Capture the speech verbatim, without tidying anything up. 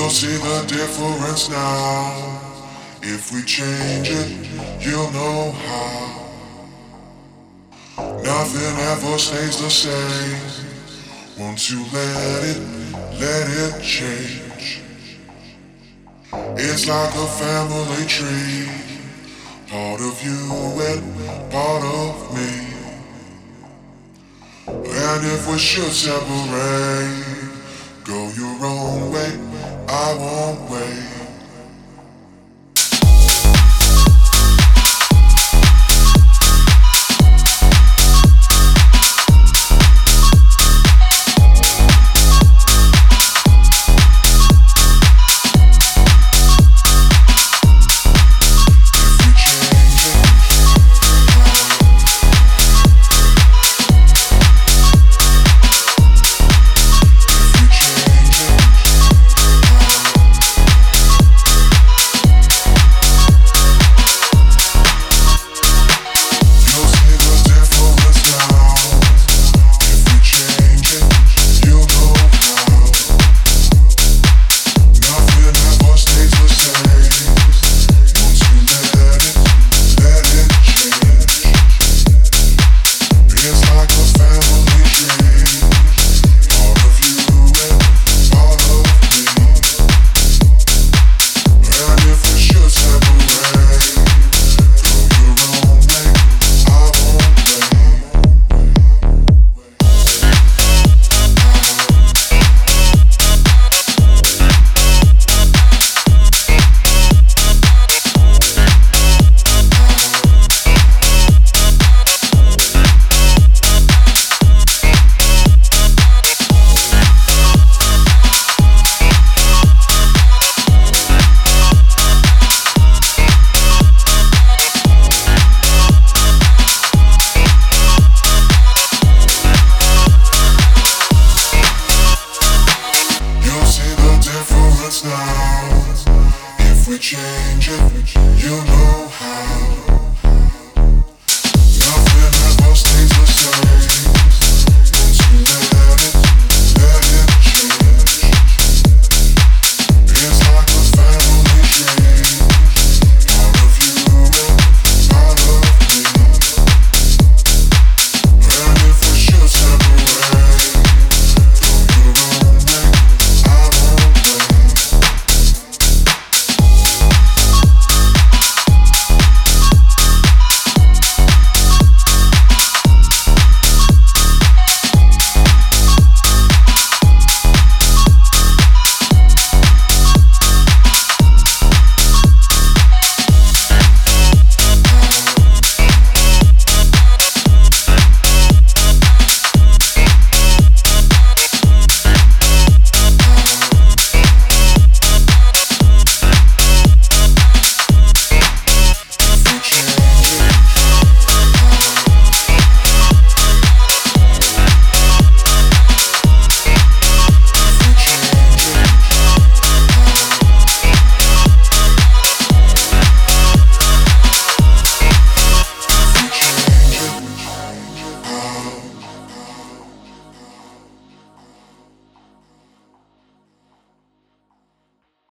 You'll see the difference now. If we change it, you'll know how. Nothing ever stays the same. Once you let it, let it change. It's like a family tree. Part of you and part of me. And if we should separate, go your own way, I won't wait. Now, if we change it, you know how.